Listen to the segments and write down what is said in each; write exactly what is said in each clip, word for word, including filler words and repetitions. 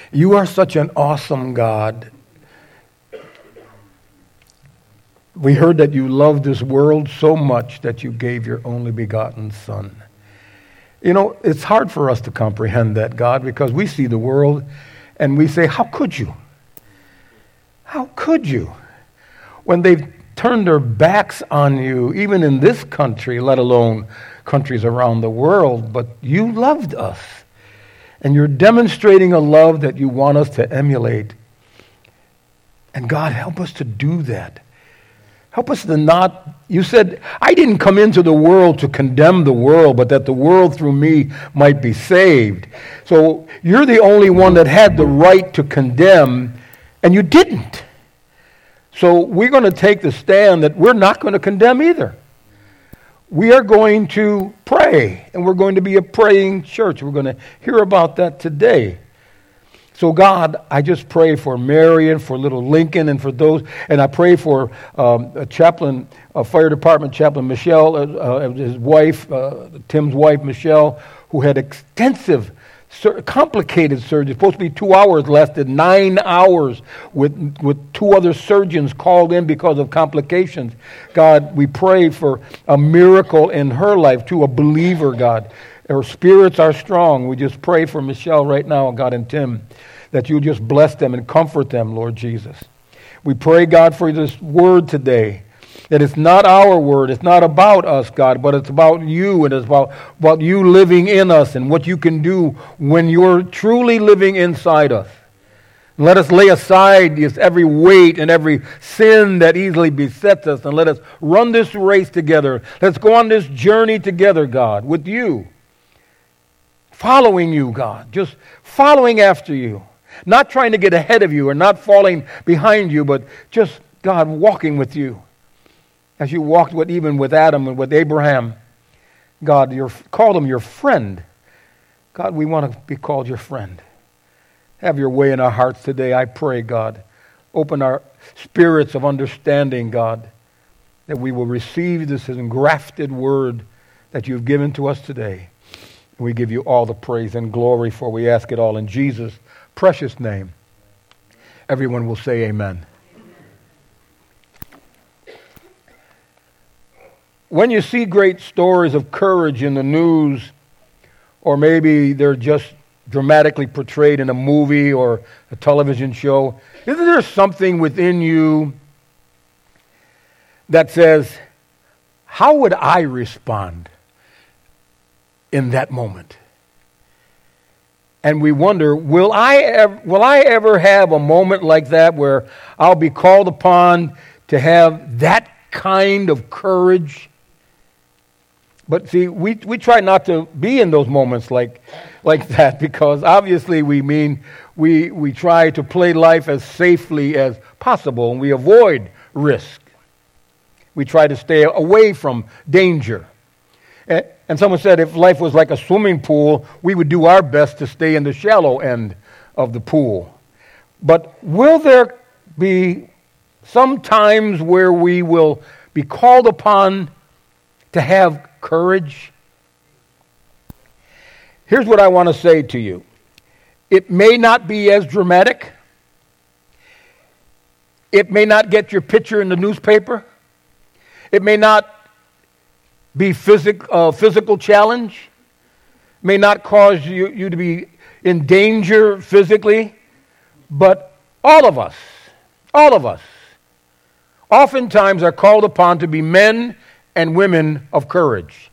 You are such an awesome God. We heard that you love this world so much that you gave your only begotten Son. You know, it's hard for us to comprehend that, God, because we see the world and we say, how could you? How could you? When they've turned their backs on you, even in this country, let alone countries around the world, but you loved us. And you're demonstrating a love that you want us to emulate. And God, help us to do that. Help us to not, you said, I didn't come into the world to condemn the world, but that the world through me might be saved. So you're the only one that had the right to condemn, and you didn't. So we're going to take the stand that we're not going to condemn either. We are going to pray, and we're going to be a praying church. We're going to hear about that today. So God, I just pray for Marion, for little Lincoln, and for those, and I pray for um, a chaplain, a fire department chaplain, Michelle, uh, uh, his wife, uh, Tim's wife, Michelle, who had extensive, sur- complicated surgery. Supposed to be two hours, lasted nine hours with with two other surgeons called in because of complications. God, we pray for a miracle in her life, to a believer, God. Her spirits are strong. We just pray for Michelle right now, God, and Tim, that you just bless them and comfort them, Lord Jesus. We pray, God, for this word today, that it's not our word, it's not about us, God, but it's about you, and it's about, about you living in us and what you can do when you're truly living inside us. And let us lay aside this every weight and every sin that easily besets us, and let us run this race together. Let's go on this journey together, God, with you. Following you, God, just following after you. Not trying to get ahead of you or not falling behind you, but just, God, walking with you. As you walked with even with Adam and with Abraham. God, you called him your friend. God, we want to be called your friend. Have your way in our hearts today, I pray, God. Open our spirits of understanding, God, that we will receive this engrafted word that you've given to us today. We give you all the praise and glory, for we ask it all in Jesus' precious name. Everyone will say amen. When you see great stories of courage in the news, or maybe they're just dramatically portrayed in a movie or a television show, isn't there something within you that says, how would I respond in that moment? And we wonder, will I ever, will I ever have a moment like that where I'll be called upon to have that kind of courage? But see, we, we try not to be in those moments like like that, because obviously we mean we we try to play life as safely as possible, and we avoid risk. We try to stay away from danger. And, and someone said if life was like a swimming pool, we would do our best to stay in the shallow end of the pool. But will there be some times where we will be called upon to have courage? Here's what I want to say to you. It may not be as dramatic. It may not get your picture in the newspaper. It may not be physic, uh, physical challenge. It may not cause you, you to be in danger physically. But all of us, all of us, oftentimes are called upon to be men and women of courage.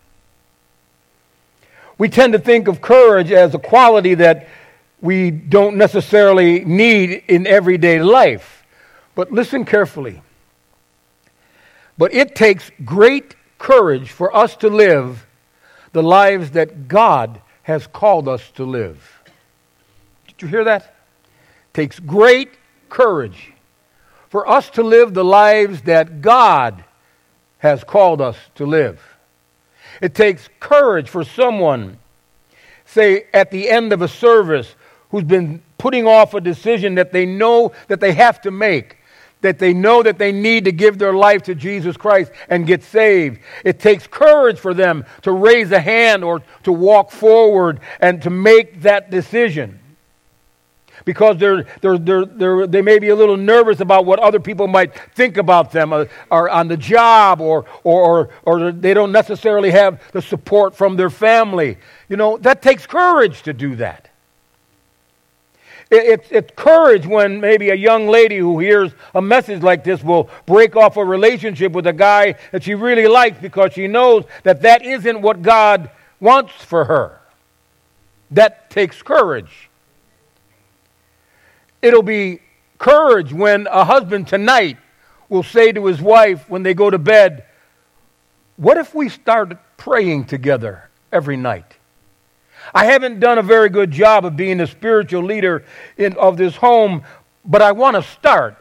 We tend to think of courage as a quality that we don't necessarily need in everyday life. But listen carefully. But it takes great courage for us to live the lives that God has called us to live. Did you hear that? It takes great courage for us to live the lives that God has called us to live. It takes courage for someone, say at the end of a service, who's been putting off a decision that they know that they have to make, that they know that they need to give their life to Jesus Christ and get saved. It takes courage for them to raise a hand or to walk forward and to make that decision. because they're, they're, they're, they're, they may be a little nervous about what other people might think about them uh, or on the job, or, or, or, or they don't necessarily have the support from their family. You know, that takes courage to do that. It's, it's courage when maybe a young lady who hears a message like this will break off a relationship with a guy that she really likes because she knows that that isn't what God wants for her. That takes courage. It'll be courage when a husband tonight will say to his wife when they go to bed, "What if we started praying together every night? I haven't done a very good job of being a spiritual leader in, of this home, but I want to start."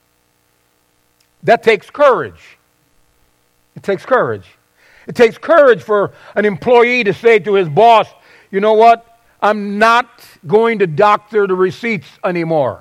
That takes courage. It takes courage. It takes courage for an employee to say to his boss, "You know what? I'm not going to doctor the receipts anymore."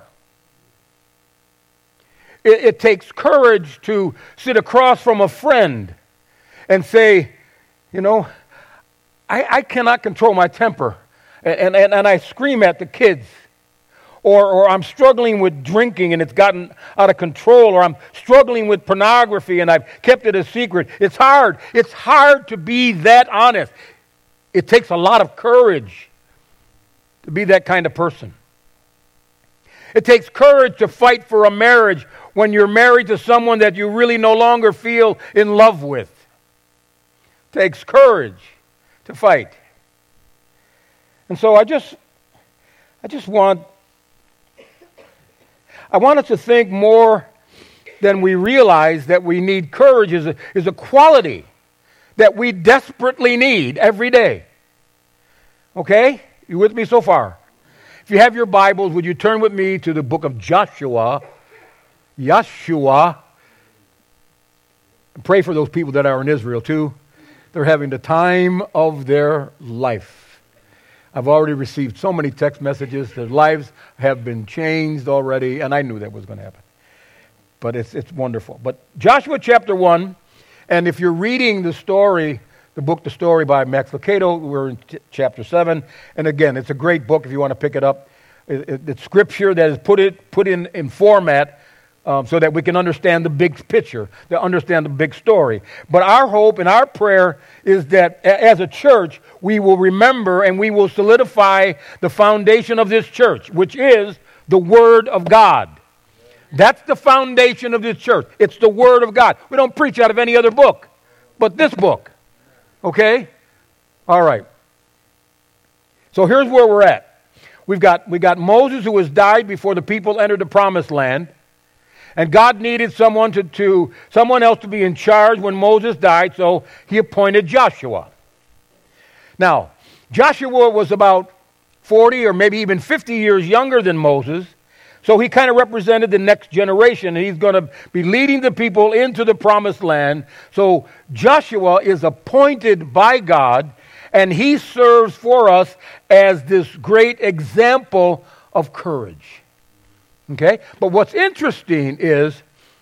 It, it takes courage to sit across from a friend and say, "You know, I, I cannot control my temper, and, and, and I scream at the kids. Or, or I'm struggling with drinking and it's gotten out of control, or I'm struggling with pornography and I've kept it a secret." It's hard. It's hard to be that honest. It takes a lot of courage to be that kind of person. It takes courage to fight for a marriage when you're married to someone that you really no longer feel in love with. It takes courage to fight. And so I just I just want I want us to think more than we realize that we need. Courage is a, is a quality that we desperately need every day. Okay? You with me so far? If you have your Bibles, would you turn with me to the book of Joshua? Joshua. Pray for those people that are in Israel too. They're having the time of their life. I've already received so many text messages. Their lives have been changed already, and I knew that was going to happen. But it's it's wonderful. But Joshua chapter one, and if you're reading the story, the book, The Story by Max Lucado, we're in t- chapter seven. And again, it's a great book if you want to pick it up. It, it, it's scripture that is put it put in, in format um, so that we can understand the big picture, to understand the big story. But our hope and our prayer is that a- as a church, we will remember and we will solidify the foundation of this church, which is the Word of God. That's the foundation of this church. It's the Word of God. We don't preach out of any other book but this book. Okay? All right. So here's where we're at. We've got, we got Moses, who has died before the people entered the promised land. And God needed someone to, to someone else to be in charge when Moses died, so he appointed Joshua. Now, Joshua was about forty or maybe even fifty years younger than Moses, so he kind of represented the next generation, and he's going to be leading the people into the promised land. So Joshua is appointed by God, and he serves for us as this great example of courage. Okay? But what's interesting is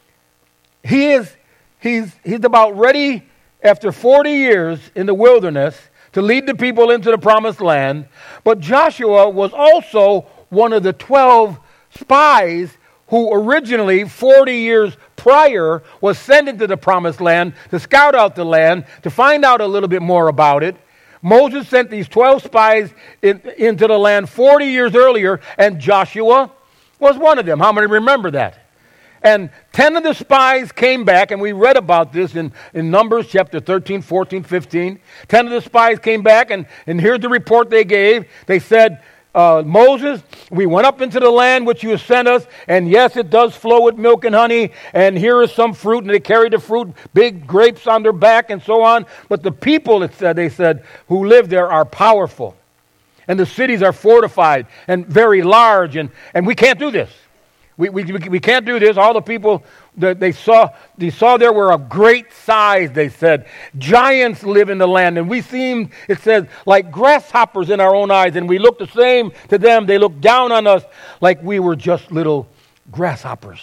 he is he's he's about ready after forty years in the wilderness to lead the people into the promised land. But Joshua was also one of the twelve spies who originally, forty years prior, was sent into the promised land to scout out the land, to find out a little bit more about it. Moses sent these twelve spies in, into the land forty years earlier, and Joshua was one of them. How many remember that? And ten of the spies came back, and we read about this in, in Numbers chapter thirteen, fourteen, fifteen. Ten of the spies came back, and, and here's the report they gave. They said, uh, Moses, we went up into the land which you have sent us, and yes, it does flow with milk and honey, and here is some fruit, and they carried the fruit, big grapes on their back, and so on. But the people, it said, they said, who live there are powerful. And the cities are fortified and very large, and, and we can't do this. We, we we can't do this. All the people that they saw they saw there were of great size, they said. Giants live in the land, and we seemed, it says, like grasshoppers in our own eyes, and we looked the same to them. They looked down on us like we were just little grasshoppers.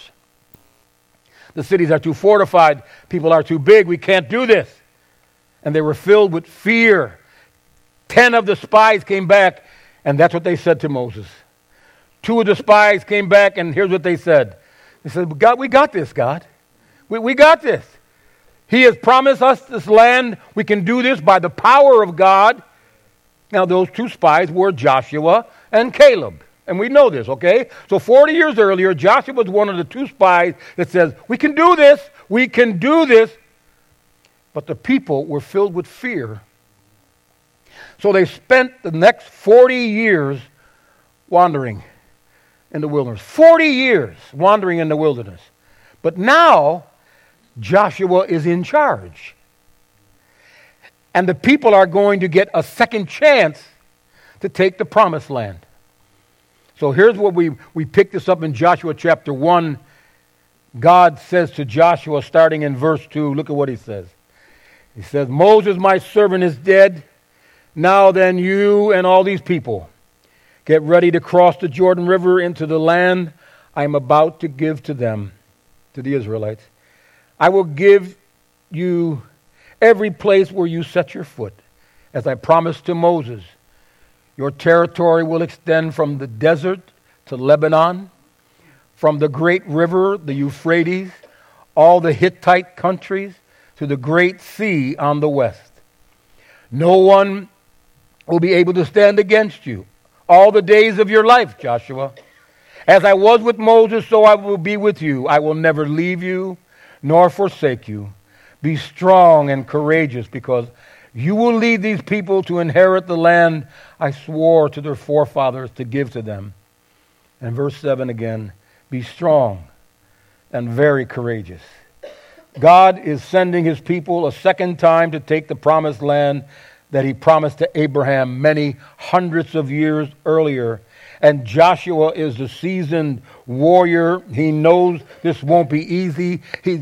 The cities are too fortified. People are too big. We can't do this. And they were filled with fear. Ten of the spies came back, and that's what they said to Moses. two of the spies came back, and here's what they said. They said, God, we got this, God. We, we got this. He has promised us this land. We can do this by the power of God. Now, those two spies were Joshua and Caleb. And we know this, okay? So forty years earlier, Joshua was one of the two spies that says, we can do this. We can do this. But the people were filled with fear. So they spent the next forty years wandering in the wilderness. forty years wandering in the wilderness. But now, Joshua is in charge. And the people are going to get a second chance to take the promised land. So here's what we, we pick this up in Joshua chapter one. God says to Joshua, starting in verse two, look at what he says. He says, Moses, my servant, is dead. Now then, you and all these people, get ready to cross the Jordan River into the land I am about to give to them, to the Israelites. I will give you every place where you set your foot, as I promised to Moses. Your territory will extend from the desert to Lebanon, from the great river, the Euphrates, all the Hittite countries, to the great sea on the west. No one will be able to stand against you all the days of your life, Joshua. As I was with Moses, so I will be with you. I will never leave you nor forsake you. Be strong and courageous, because you will lead these people to inherit the land I swore to their forefathers to give to them. And verse seven again, be strong and very courageous. God is sending his people a second time to take the promised land that he promised to Abraham many hundreds of years earlier. And Joshua is the seasoned warrior. He knows this won't be easy. He,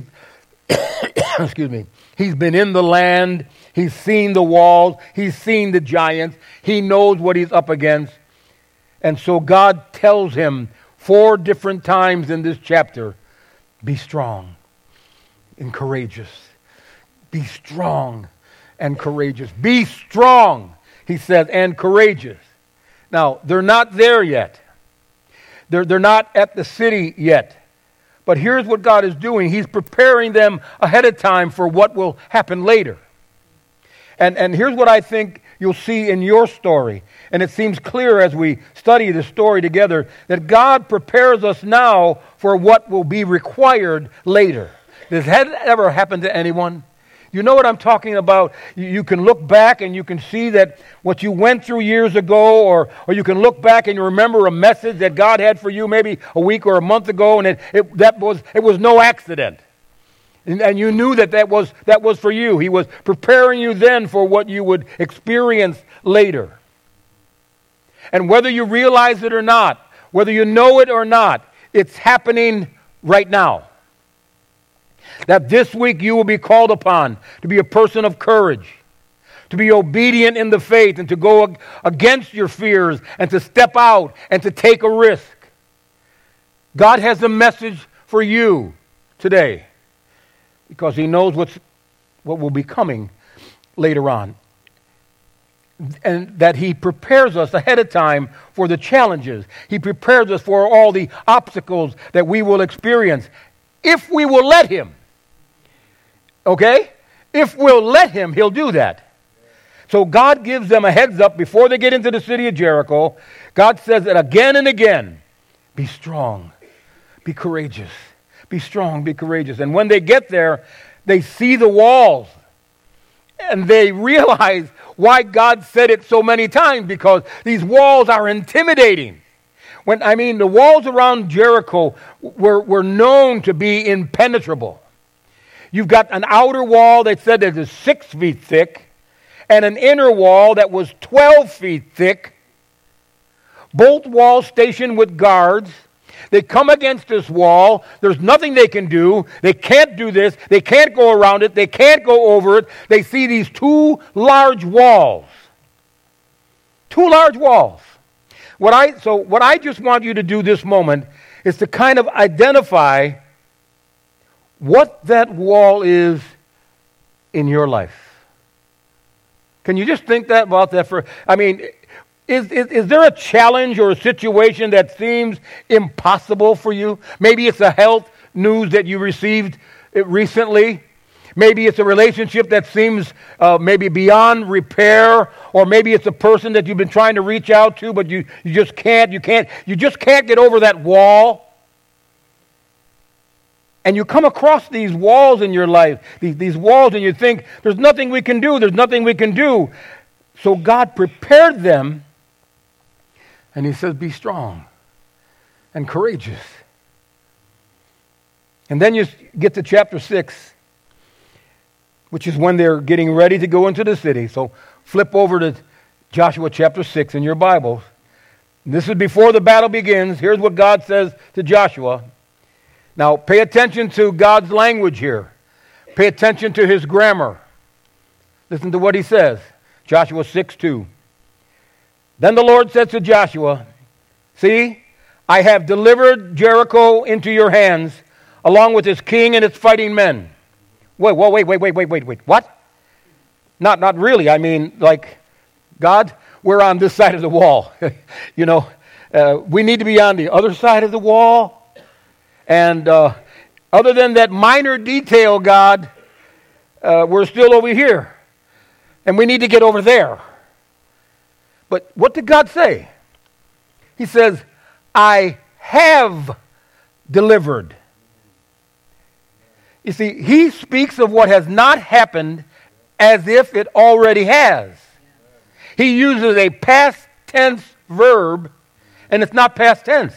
excuse me. He's been in the land. He's seen the walls. He's seen the giants. He knows what he's up against. And so God tells him four different times in this chapter, be strong and courageous. Be strong and courageous. Be strong, he says, and courageous. Now, they're not there yet. They're, they're not at the city yet. But here's what God is doing. He's preparing them ahead of time for what will happen later. And, and here's what I think you'll see in your story. And it seems clear as we study this story together that God prepares us now for what will be required later. Does that ever happen to anyone? You know what I'm talking about? You can look back and you can see that what you went through years ago, or, or you can look back and you remember a message that God had for you maybe a week or a month ago, and it, it, that was, it was no accident. And, and you knew that that was, that was for you. He was preparing you then for what you would experience later. And whether you realize it or not, whether you know it or not, it's happening right now. That this week you will be called upon to be a person of courage, to be obedient in the faith, and to go against your fears, and to step out and to take a risk. God has a message for you today because he knows what's, what will be coming later on. And that he prepares us ahead of time for the challenges. He prepares us for all the obstacles that we will experience if we will let him. Okay? If we'll let him, he'll do that. So God gives them a heads up before they get into the city of Jericho. God says that again and again, be strong, be courageous, be strong, be courageous. And when they get there, they see the walls. And they realize why God said it so many times, because these walls are intimidating. When I mean, the walls around Jericho were, were known to be impenetrable. You've got an outer wall that said that is six feet thick, and an inner wall that was twelve feet thick. Both walls stationed with guards. They come against this wall. There's nothing they can do. They can't do this. They can't go around it. They can't go over it. They see these two large walls. Two large walls. What I so what I just want you to do this moment is to kind of identify what that wall is in your life. Can you just think that about that for, I mean, Is, is, is there a challenge or a situation that seems impossible for you? Maybe it's a health news that you received recently. Maybe it's a relationship that seems uh, maybe beyond repair, or maybe it's a person that you've been trying to reach out to, but you, you just can't, you can't, you just can't get over that wall. And you come across these walls in your life, these, these walls, and you think, there's nothing we can do, there's nothing we can do. So God prepared them, and he says, be strong and courageous. And then you get to chapter six, which is when they're getting ready to go into the city. So flip over to Joshua chapter six in your Bibles. This is before the battle begins. Here's what God says to Joshua. Now, pay attention to God's language here. Pay attention to his grammar. Listen to what he says. Joshua six two. Then the Lord said to Joshua, see, I have delivered Jericho into your hands, along with its king and its fighting men. Wait, wait, wait, wait, wait, wait, wait, wait. What? Not, not really. I mean, like, God, we're on this side of the wall. you know, uh, we need to be on the other side of the wall. And uh, other than that minor detail, God, uh, we're still over here. And we need to get over there. But what did God say? He says, I have delivered. You see, he speaks of what has not happened as if it already has. He uses a past tense verb, and it's not past tense.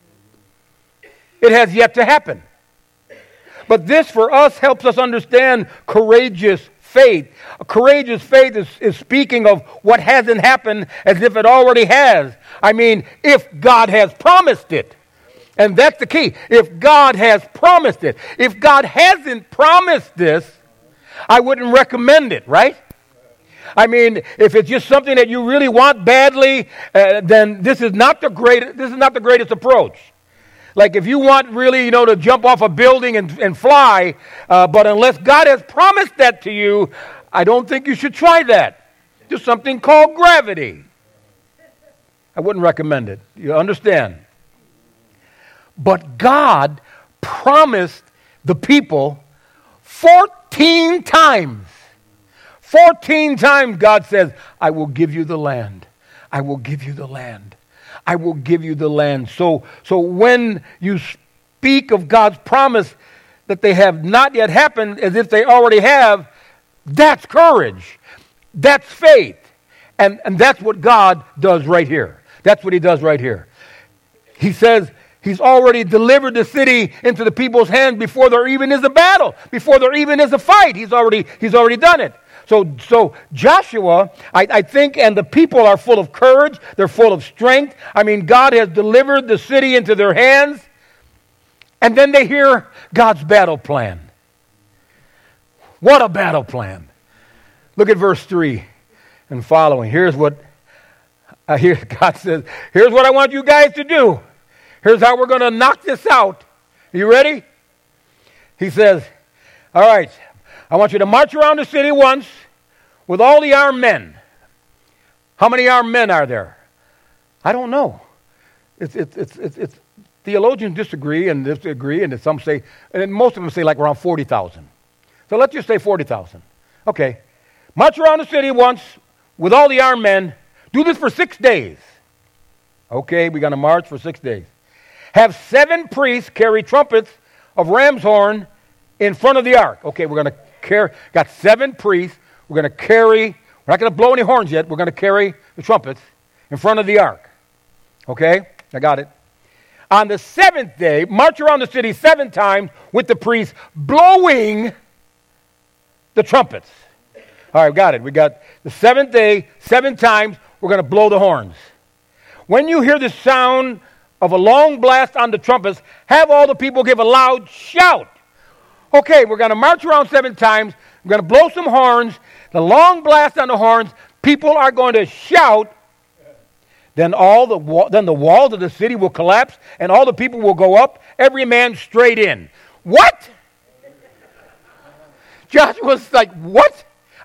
It has yet to happen. But this, for us, helps us understand courageous faith. A courageous faith is, is speaking of what hasn't happened as if it already has. I mean, if God has promised it. And that's the key. If God has promised it. If God hasn't promised this, I wouldn't recommend it, right? I mean, if it's just something that you really want badly, uh, then this is not the great, this is not the greatest approach. Like if you want really, you know, to jump off a building and, and fly, uh, but unless God has promised that to you, I don't think you should try that. There's something called gravity. I wouldn't recommend it. You understand? But God promised the people fourteen times. fourteen times God says, I will give you the land. I will give you the land. I will give you the land. So, so when you speak of God's promise that they have not yet happened as if they already have, that's courage. That's faith. And, and that's what God does right here. That's what he does right here. He says he's already delivered the city into the people's hands before there even is a battle, before there even is a fight. He's already, he's already done it. So, so Joshua, I, I think, and the people are full of courage. They're full of strength. I mean, God has delivered the city into their hands. And then they hear God's battle plan. What a battle plan. Look at verse three and following. Here's what I hear God says. Here's what I want you guys to do. Here's how we're going to knock this out. Are you ready? He says, all right, I want you to march around the city once with all the armed men. How many armed men are there? I don't know. It's, it's, it's, it's, it's theologians disagree and disagree, and some say, and most of them say like around forty thousand. So let's just say forty thousand. Okay. March around the city once with all the armed men. Do this for six days. Okay, we're going to march for six days. Have seven priests carry trumpets of ram's horn in front of the ark. Okay, we're going to carry, got seven priests. We're going to carry, we're not going to blow any horns yet. We're going to carry the trumpets in front of the ark. Okay, I got it. On the seventh day, march around the city seven times with the priests blowing the trumpets. All right, got it. We got the seventh day, seven times, we're going to blow the horns. When you hear the sound of a long blast on the trumpets, have all the people give a loud shout. Okay, we're going to march around seven times. We're going to blow some horns. The long blast on the horns, people are going to shout. Then all the wa- then the walls of the city will collapse, and all the people will go up, every man straight in. What? Joshua's like, what?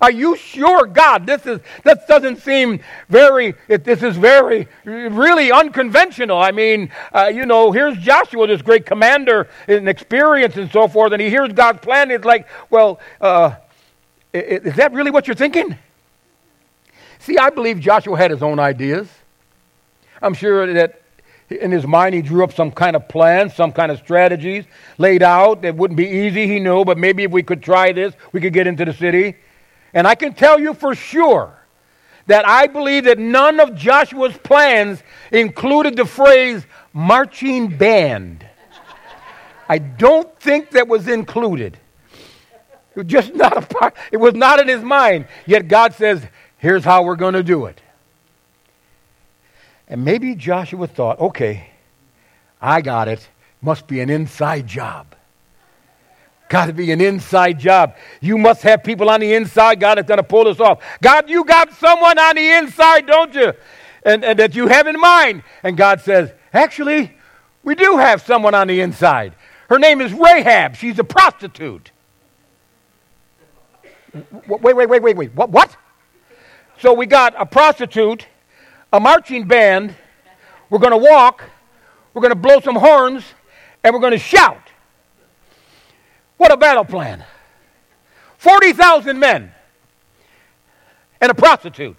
Are you sure, God? This is this doesn't seem very. It, this is very, really unconventional. I mean, uh, you know, here's Joshua, this great commander in experience and so forth, and he hears God's plan. It's like, well, uh, is that really what you're thinking? See, I believe Joshua had his own ideas. I'm sure that in his mind he drew up some kind of plan, some kind of strategies laid out. It wouldn't be easy, he knew, but maybe if we could try this, we could get into the city. And I can tell you for sure that I believe that none of Joshua's plans included the phrase marching band. I don't think that was included. It was just not a part. It was not in his mind. Yet God says, here's how we're going to do it. And maybe Joshua thought, okay, I got it. Must be an inside job. Got to be an inside job. You must have people on the inside, God, that's going to pull this off. God, you got someone on the inside, don't you? And, and that you have in mind. And God says, actually, we do have someone on the inside. Her name is Rahab. She's a prostitute. Wait, wait, wait, wait, wait. What? What? So we got a prostitute, a marching band. We're going to walk. We're going to blow some horns. And we're going to shout. What a battle plan. forty thousand men and a prostitute.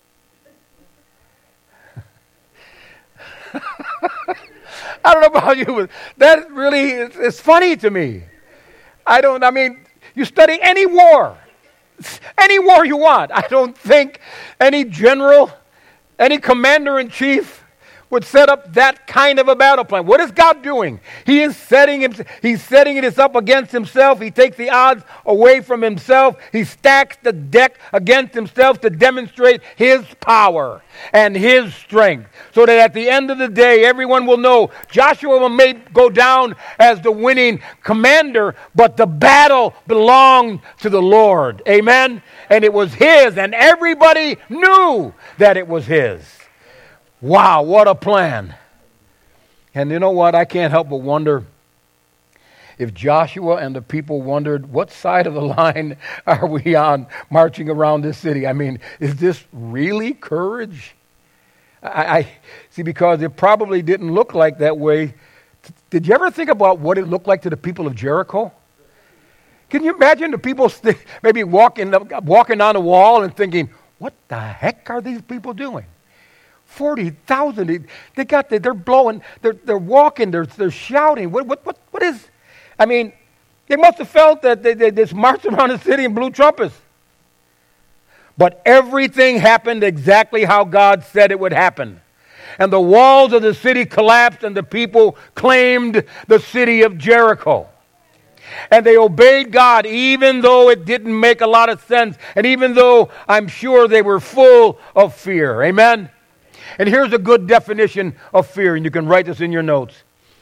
I don't know about you, but that really is, is funny to me. I don't, I mean, you study any war, any war you want. I don't think any general, any commander-in-chief would set up that kind of a battle plan. What is God doing? He is setting him, he's setting it up against himself. He takes the odds away from himself. He stacks the deck against himself to demonstrate his power and his strength. So that at the end of the day, everyone will know Joshua may go down as the winning commander, but the battle belonged to the Lord. Amen? And it was his, and everybody knew that it was his. Wow, what a plan. And you know what? I can't help but wonder if Joshua and the people wondered, what side of the line are we on marching around this city? I mean, is this really courage? I, I see, because it probably didn't look like that way. Did you ever think about what it looked like to the people of Jericho? Can you imagine the people st- maybe walking, walking on the wall and thinking, what the heck are these people doing? forty thousand, they, they got the, they're blowing, they're they're walking, they're they're shouting. What what what what is? I mean, they must have felt that they, they just marched around the city and blew trumpets. But everything happened exactly how God said it would happen. And the walls of the city collapsed, and the people claimed the city of Jericho. And they obeyed God even though it didn't make a lot of sense, and even though I'm sure they were full of fear. Amen? And here's a good definition of fear, and you can write this in your notes.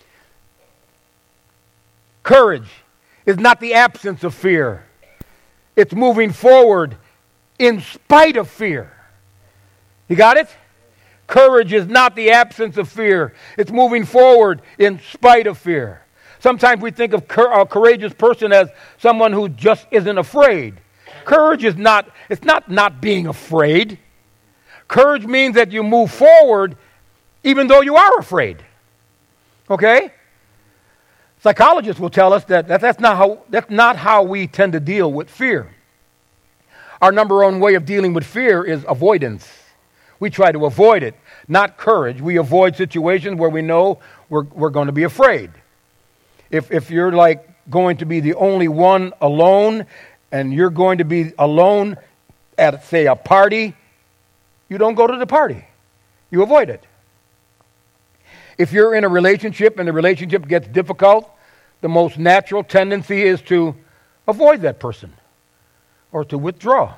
Courage is not the absence of fear. It's moving forward in spite of fear. You got it? Courage is not the absence of fear. It's moving forward in spite of fear. Sometimes we think of a courageous person as someone who just isn't afraid. Courage is not, it's not not being afraid. Courage means that you move forward even though you are afraid. Okay? Psychologists will tell us that, that that's, not how, that's not how we tend to deal with fear. Our number one way of dealing with fear is avoidance. We try to avoid it, not courage. We avoid situations where we know we're, we're going to be afraid. If, if you're like going to be the only one alone, and you're going to be alone at, say, a party, you don't go to the party. You avoid it. If you're in a relationship and the relationship gets difficult, the most natural tendency is to avoid that person or to withdraw.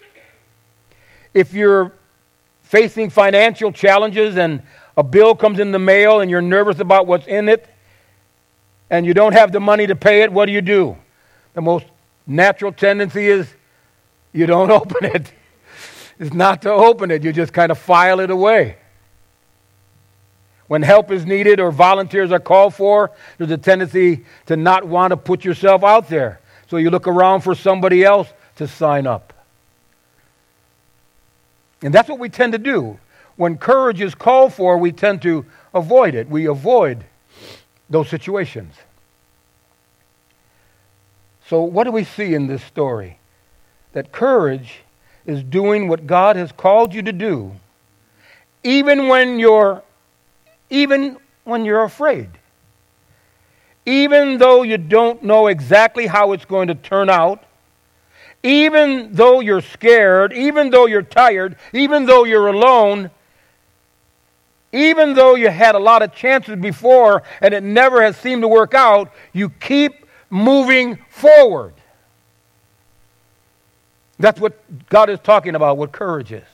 If you're facing financial challenges and a bill comes in the mail and you're nervous about what's in it and you don't have the money to pay it, what do you do? The most natural tendency is you don't open it. It's not to open it. You just kind of file it away. When help is needed or volunteers are called for, there's a tendency to not want to put yourself out there. So you look around for somebody else to sign up. And that's what we tend to do. When courage is called for, we tend to avoid it. We avoid those situations. So what do we see in this story? That courage is doing what God has called you to do, even when you're, even when you're afraid. Even though you don't know exactly how it's going to turn out, even though you're scared, even though you're tired, even though you're alone, even though you had a lot of chances before and it never has seemed to work out, you keep moving forward. That's what God is talking about, what courage is.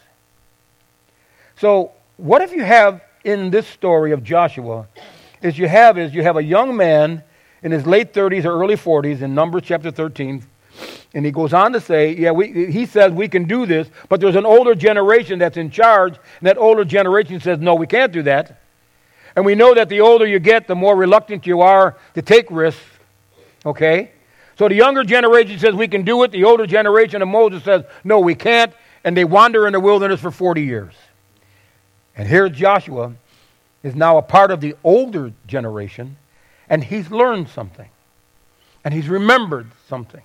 So what if you have in this story of Joshua, is you have is you have a young man in his late thirties or early forties in Numbers chapter thirteen, and he goes on to say, yeah, we, he says we can do this, but there's an older generation that's in charge, and that older generation says, no, we can't do that. And we know that the older you get, the more reluctant you are to take risks, okay? So the younger generation says we can do it. The older generation of Moses says, no, we can't, and they wander in the wilderness for forty years. And here Joshua is now a part of the older generation, and he's learned something, and he's remembered something.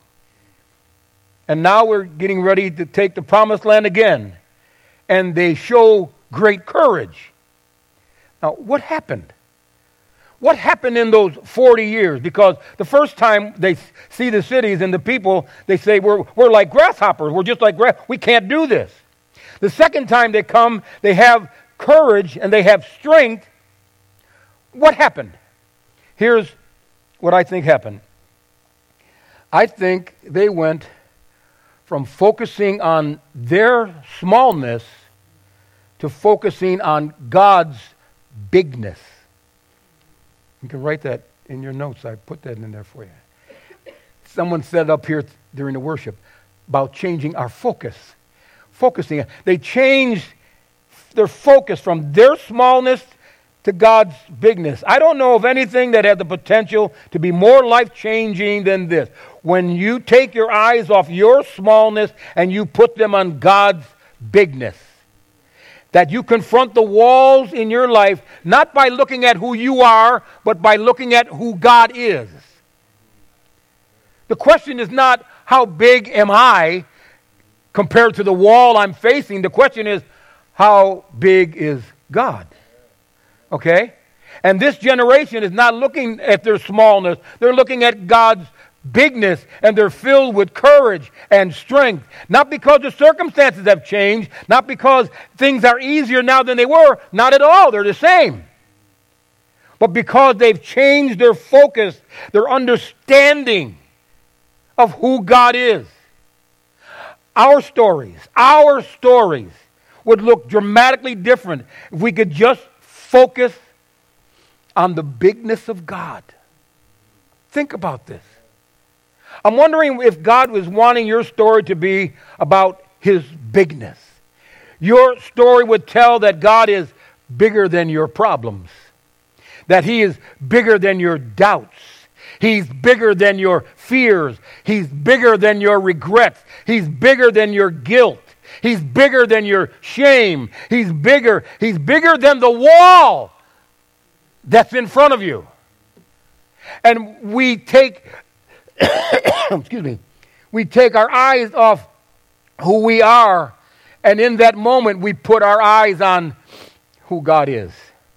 And now we're getting ready to take the promised land again. And they show great courage. Now, what happened? What happened in those forty years? Because the first time they see the cities and the people, they say, we're, we're like grasshoppers. We're just like grass. We can't do this. The second time they come, they have courage and they have strength. What happened? Here's what I think happened. I think they went from focusing on their smallness to focusing on God's bigness. You can write that in your notes. I put that in there for you. Someone said up here during the worship about changing our focus. Focusing. They changed their focus from their smallness to God's bigness. I don't know of anything that had the potential to be more life-changing than this. When you take your eyes off your smallness and you put them on God's bigness. That you confront the walls in your life, not by looking at who you are, but by looking at who God is. The question is not, how big am I compared to the wall I'm facing? The question is, how big is God? Okay? And this generation is not looking at their smallness. They're looking at God's bigness, and they're filled with courage and strength. Not because the circumstances have changed, not because things are easier now than they were, not at all. They're the same. But because they've changed their focus, their understanding of who God is. Our stories, our stories would look dramatically different if we could just focus on the bigness of God. Think about this. I'm wondering if God was wanting your story to be about His bigness. Your story would tell that God is bigger than your problems, that He is bigger than your doubts. He's bigger than your fears. He's bigger than your regrets. He's bigger than your guilt. He's bigger than your shame. He's bigger. He's bigger than the wall that's in front of you. And we take, excuse me, we take our eyes off who we are, and in that moment we put our eyes on who God is.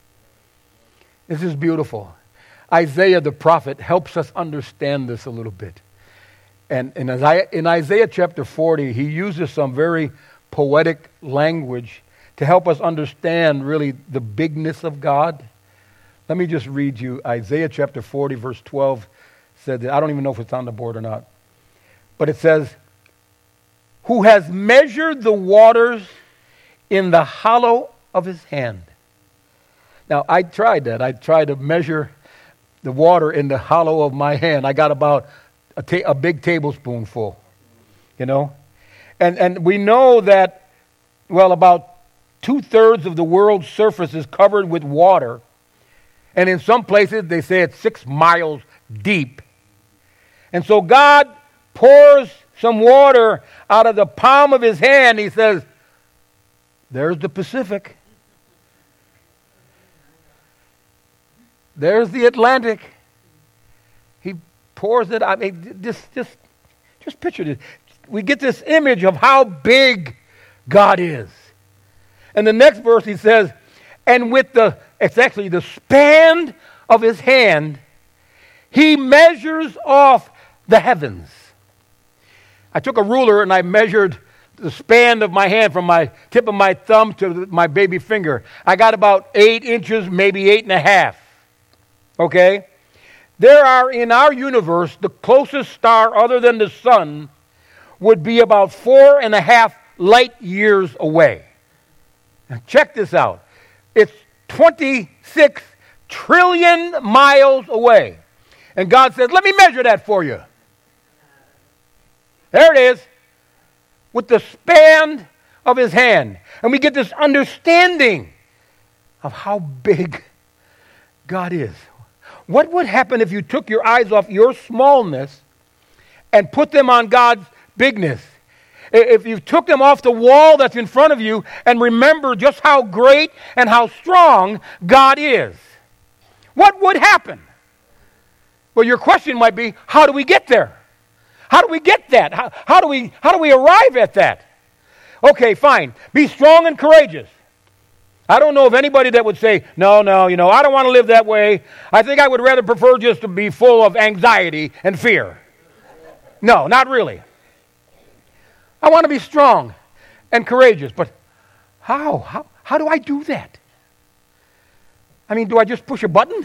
This is beautiful. Isaiah the prophet helps us understand this a little bit. And in Isaiah, in Isaiah chapter forty, he uses some very poetic language to help us understand really the bigness of God. Let me just read you Isaiah chapter forty, verse twelve. Said that, I don't even know if it's on the board or not. But it says, who has measured the waters in the hollow of his hand. Now, I tried that. I tried to measure the water in the hollow of my hand. I got about a, ta- a big tablespoonful, you know. And and we know that, well, about two-thirds of the world's surface is covered with water. And in some places, they say it's six miles deep. And so God pours some water out of the palm of his hand. He says, There's the Pacific. There's the Atlantic. He pours it out. I mean, just, just, just picture this. We get this image of how big God is. And the next verse he says, and with the, it's actually the span of his hand, he measures off the heavens. I took a ruler and I measured the span of my hand from my tip of my thumb to my baby finger. I got about eight inches, maybe eight and a half. Okay? There are in our universe, the closest star other than the sun would be about four and a half light years away. Now check this out. It's twenty-six trillion miles away. And God says, let me measure that for you. There it is. With the span of his hand. And we get this understanding of how big God is. What would happen if you took your eyes off your smallness and put them on God's bigness? If you took them off the wall that's in front of you and remember just how great and how strong God is, what would happen? Well, your question might be, how do we get there? How do we get that? How, how do we how do we arrive at that? Okay, fine. Be strong and courageous. I don't know of anybody that would say, no, no, you know, I don't want to live that way. I think I would rather prefer just to be full of anxiety and fear. No, not really. I want to be strong and courageous, but how? How, how do I do that? I mean, do I just push a button?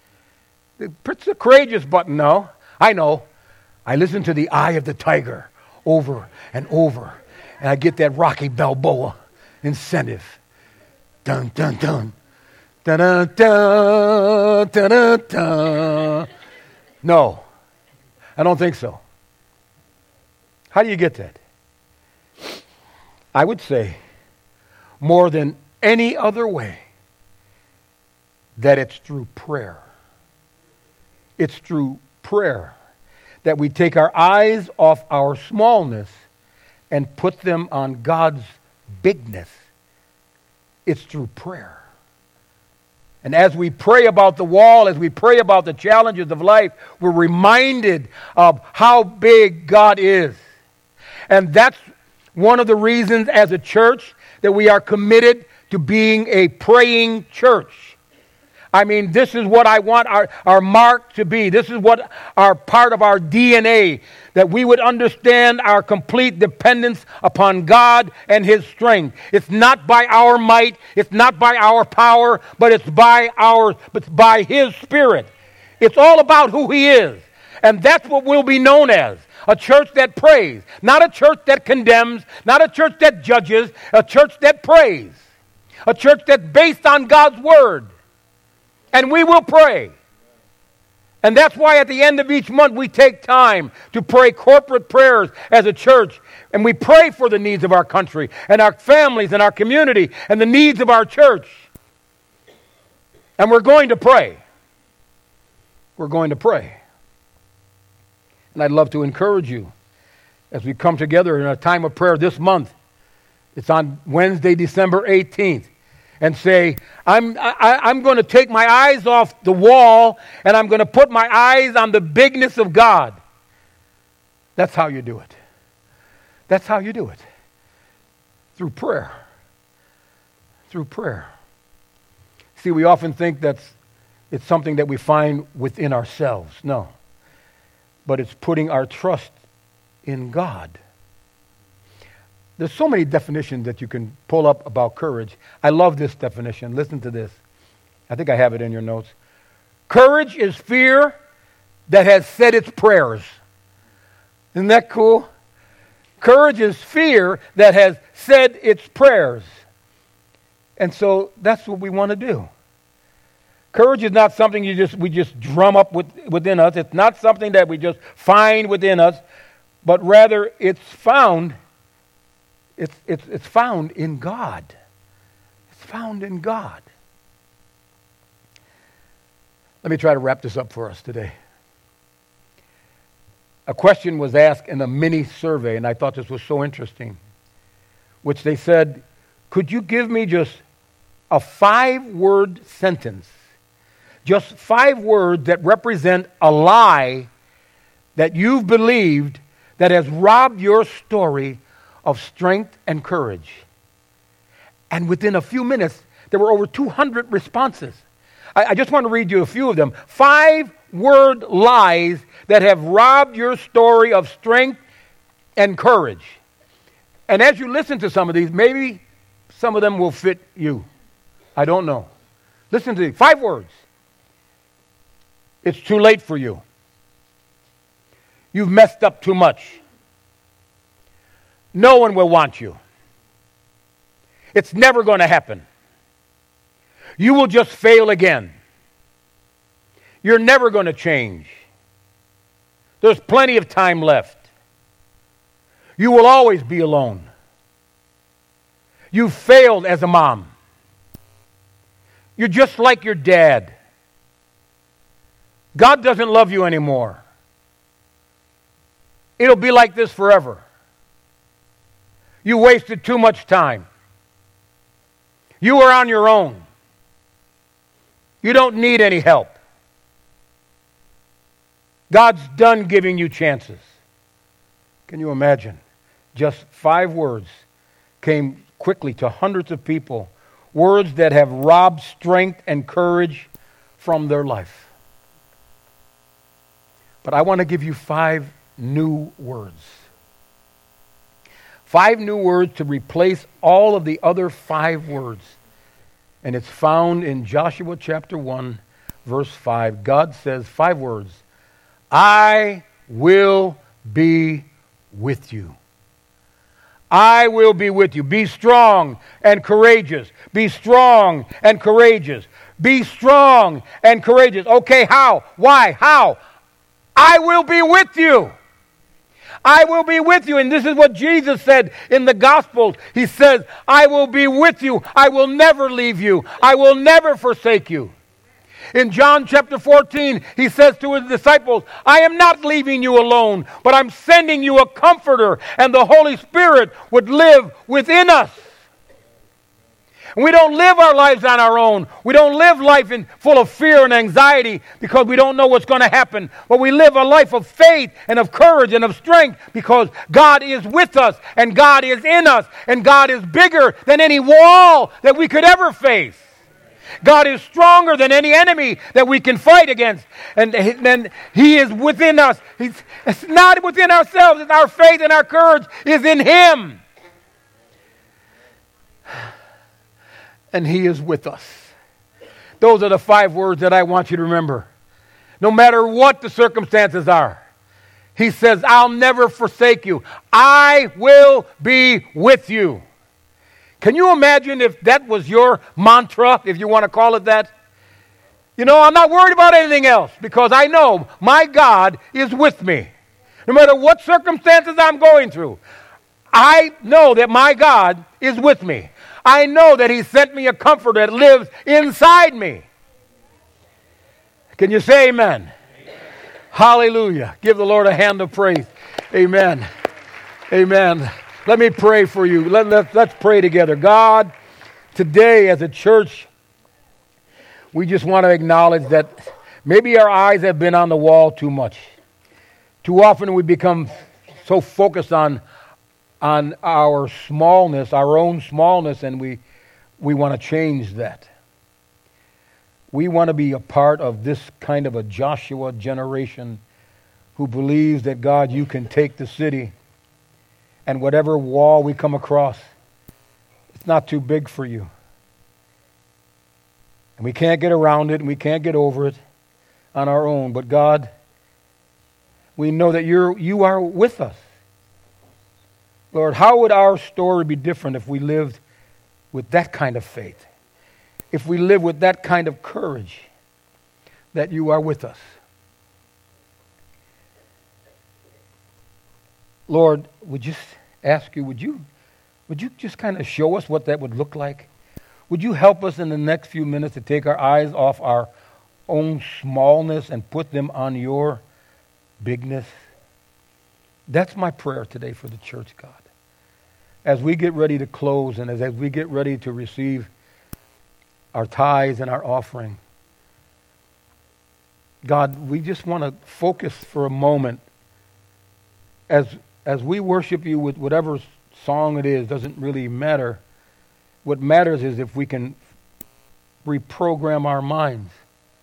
It's a courageous button, no. I know. I listen to the Eye of the Tiger over and over, and I get that Rocky Balboa incentive. Dun, dun, dun. Dun, dun, dun, dun, dun, dun. No, I don't think so. How do you get that? I would say, more than any other way, that it's through prayer. It's through prayer that we take our eyes off our smallness and put them on God's bigness. It's through prayer. And as we pray about the wall, as we pray about the challenges of life, we're reminded of how big God is. And that's one of the reasons as a church that we are committed to being a praying church. I mean, this is what I want our, our mark to be. This is what our part of our D N A, that we would understand our complete dependence upon God and His strength. It's not by our might, it's not by our power, but it's by our, but by His Spirit. It's all about who He is. And that's what we'll be known as. A church that prays. Not a church that condemns, not a church that judges, a church that prays. A church that's based on God's Word. And we will pray. And that's why at the end of each month we take time to pray corporate prayers as a church. And we pray for the needs of our country and our families and our community and the needs of our church. And we're going to pray. We're going to pray. And I'd love to encourage you as we come together in a time of prayer this month. It's on Wednesday, December eighteenth. And say, I'm, I, I'm going to take my eyes off the wall and I'm going to put my eyes on the bigness of God. That's how you do it. That's how you do it. Through prayer. Through prayer. See, we often think that's it's something that we find within ourselves. No. But it's putting our trust in God. There's so many definitions that you can pull up about courage. I love this definition. Listen to this. I think I have it in your notes. Courage is fear that has said its prayers. Isn't that cool? Courage is fear that has said its prayers. And so that's what we want to do. Courage is not something you just we just drum up with, within us. It's not something that we just find within us, but rather it's found It's, it's, it's found in God. It's found in God. Let me try to wrap this up for us today. A question was asked in a mini survey, and I thought this was so interesting, which they said, could you give me just a five-word sentence, just five words that represent a lie that you've believed that has robbed your story of strength and courage? And within a few minutes, there were over two hundred responses. I, I just want to read you a few of them. Five-word lies that have robbed your story of strength and courage. And as you listen to some of these, maybe some of them will fit you. I don't know. Listen to these. Five words. It's too late for you. You've messed up too much. No one will want you. It's never going to happen. You will just fail again. You're never going to change. There's plenty of time left. You will always be alone. You failed as a mom. You're just like your dad. God doesn't love you anymore. It'll be like this forever. You wasted too much time. You are on your own. You don't need any help. God's done giving you chances. Can you imagine? Just five words came quickly to hundreds of people. Words that have robbed strength and courage from their life. But I want to give you five new words. Five new words to replace all of the other five words. And it's found in Joshua chapter one, verse five. God says five words. I will be with you. I will be with you. Be strong and courageous. Be strong and courageous. Be strong and courageous. Okay, how? Why? How? I will be with you. I will be with you. And this is what Jesus said in the Gospels. He says, I will be with you. I will never leave you. I will never forsake you. In John chapter fourteen, he says to his disciples, I am not leaving you alone, but I'm sending you a comforter, and the Holy Spirit would live within us. And we don't live our lives on our own. We don't live life in full of fear and anxiety because we don't know what's going to happen. But we live a life of faith and of courage and of strength because God is with us and God is in us and God is bigger than any wall that we could ever face. God is stronger than any enemy that we can fight against. And then He is within us. He's, it's not within ourselves. It's our faith and our courage is in Him. And He is with us. Those are the five words that I want you to remember. No matter what the circumstances are. He says, I'll never forsake you. I will be with you. Can you imagine if that was your mantra, if you want to call it that? You know, I'm not worried about anything else because I know my God is with me. No matter what circumstances I'm going through, I know that my God is with me. I know that He sent me a comforter that lives inside me. Can you say amen? Amen? Hallelujah. Give the Lord a hand of praise. Amen. Amen. Let me pray for you. Let, let, let's pray together. God, today as a church, we just want to acknowledge that maybe our eyes have been on the wall too much. Too often we become so focused on, on our smallness, our own smallness, and we, we want to change that. We want to be a part of this kind of a Joshua generation who believes that, God, you can take the city and whatever wall we come across, it's not too big for you. And we can't get around it and we can't get over it on our own. But God, we know that you're, you are with us. Lord, how would our story be different if we lived with that kind of faith? If we live with that kind of courage that you are with us? Lord, we just ask you, would you, would you just kind of show us what that would look like? Would you help us in the next few minutes to take our eyes off our own smallness and put them on your bigness? That's my prayer today for the church, God. as we get ready to close and as, as we get ready to receive our tithes and our offering, God, we just want to focus for a moment as as we worship you with whatever song it is, doesn't really matter. What matters is if we can reprogram our minds.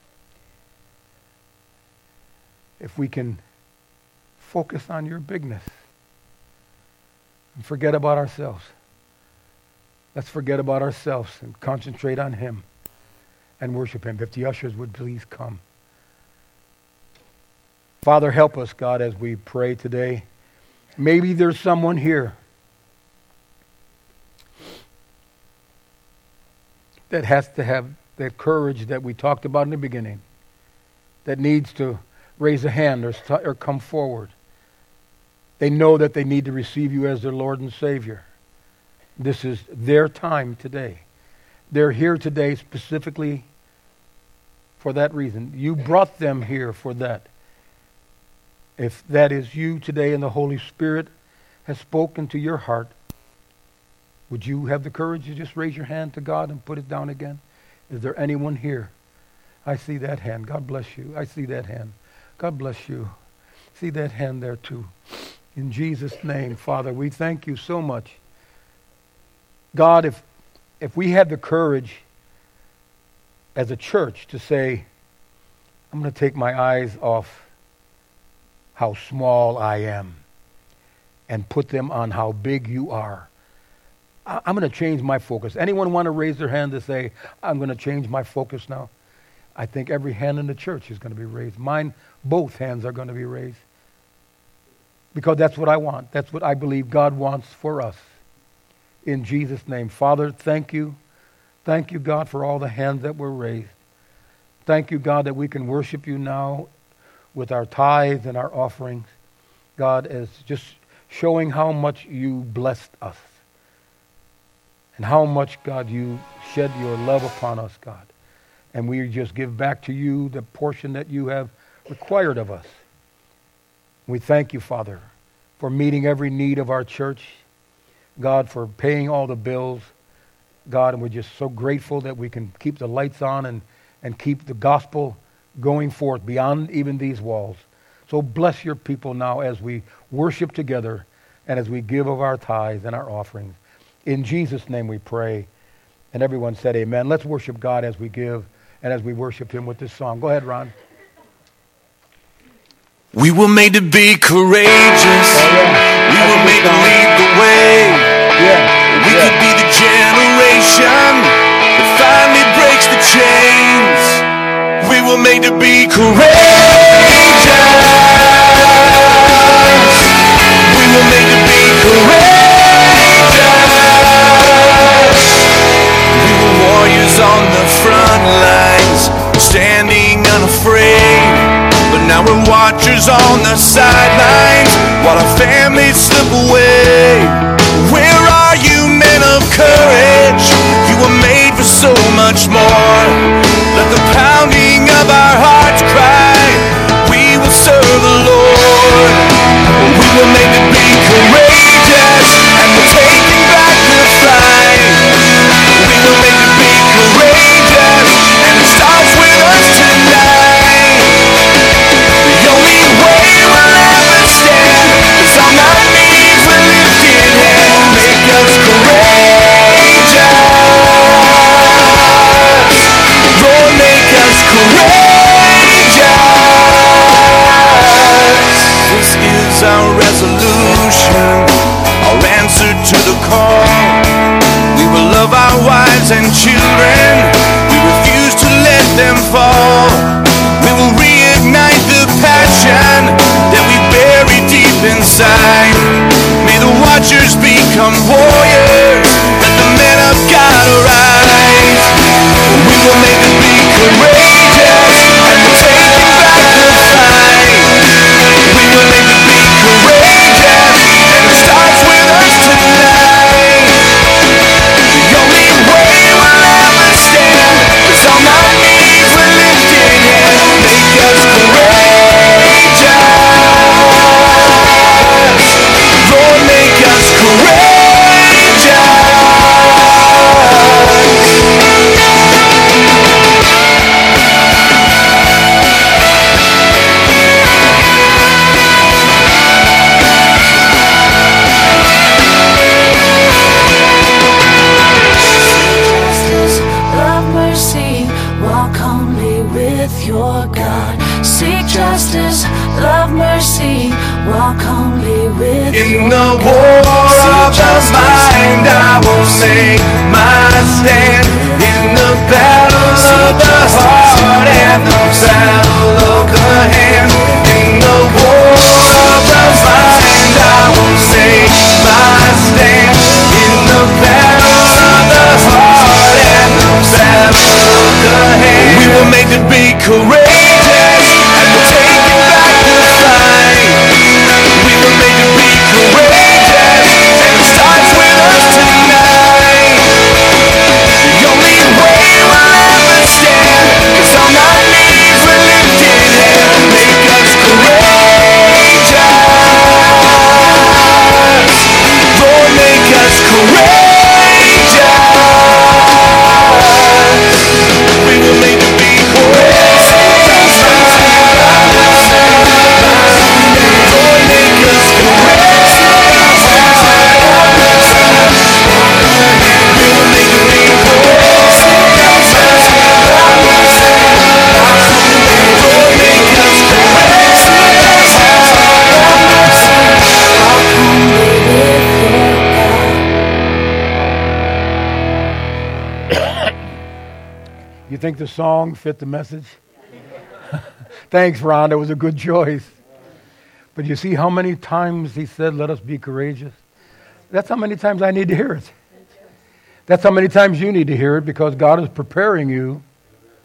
If we can focus on your bigness and forget about ourselves. Let's forget about ourselves and concentrate on him and worship him. If the ushers would please come. Father, help us, God, as we pray today. Maybe there's someone here that has to have that courage that we talked about in the beginning, that needs to raise a hand or, st- or come forward. They know that they need to receive you as their Lord and Savior. This is their time today. They're here today specifically for that reason. You brought them here for that. If that is you today and the Holy Spirit has spoken to your heart, would you have the courage to just raise your hand to God and put it down again? Is there anyone here? I see that hand. God bless you. I see that hand. God bless you. See that hand there too. In Jesus' name, Father, we thank you so much. God, if if we had the courage as a church to say, I'm going to take my eyes off how small I am and put them on how big you are. I, I'm going to change my focus. Anyone want to raise their hand to say, I'm going to change my focus now? I think every hand in the church is going to be raised. Mine, both hands are going to be raised. Because that's what I want. That's what I believe God wants for us. In Jesus' name. Father, thank you. Thank you, God, for all the hands that were raised. Thank you, God, that we can worship you now with our tithes and our offerings. God, as just showing how much you blessed us. And how much, God, you shed your love upon us, God. And we just give back to you the portion that you have required of us. We thank you, Father, for meeting every need of our church. God, for paying all the bills. God, and we're just so grateful that we can keep the lights on and, and keep the gospel going forth beyond even these walls. So bless your people now as we worship together and as we give of our tithes and our offerings. In Jesus' name we pray. And everyone said amen. Let's worship God as we give and as we worship him with this song. Go ahead, Ron. We were made to be courageous. Oh, yeah. We were made to lead the way. Yeah. We yeah. could be the generation that finally breaks the chains. We were made to be courageous. We were made to be courageous. We were warriors on the front lines, standing unafraid. But now we're watchers on the sidelines while our families slip away. Where are you, men of courage? You were made for so much more. Let the pounding of our hearts cry, we will serve the Lord. We were made to be courageous, and we're taking back the fight. We were made to be courageous, and it starts with us tonight. The only way we'll ever stand is on our knees with lifted hands. Make us courageous. before God. Seek justice, love mercy, walk humbly with In your the God. war of Seek the mind, I will make my stand. In the battle of the heart and the battle of the hand. In the war of the mind, I will make my stand. In the battle of the heart and the battle of the hand. We were made to be courageous, and we're taking back the fight. We were made to be courageous, and it starts with us tonight. The only way we'll ever stand is on our knees with lifted hands. Make us courageous. Lord, make us courageous. We were made to be courageous. Lord, make us courageous. We were made to be courageous. Lord, make us courageous. Walk humbly with your God. You think the song fit the message? Thanks, Ron. That was a good choice. But you see how many times he said, let us be courageous? That's how many times I need to hear it. That's how many times you need to hear it, because God is preparing you